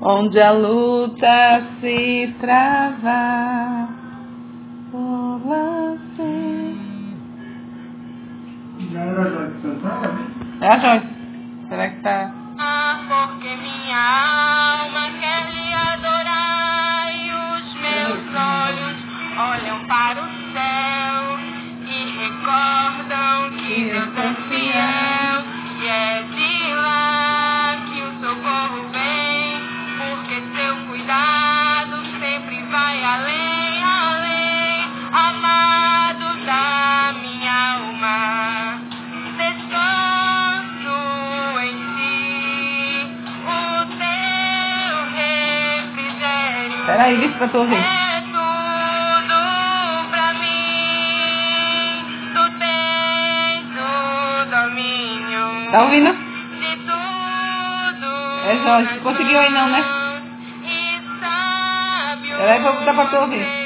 onde a luta se trava. Já era a Joyce cantando? É a Joyce. Será que tá? Porque minha alma quer lhe adorar e os meus olhos olham para o céu e recordam que Deus é fiel e é de lá que o socorro vem, porque seu cuidado sempre vai além, além, amado da minha alma. Descanso em ti, o teu refrigério. Peraí, deixa pra tu ouvir. É tudo pra mim, tu tens o domínio Tá ouvindo? de tudo. É Joyce. Conseguiu aí não, né? E sabe Peraí, vou botar pra tu ouvir.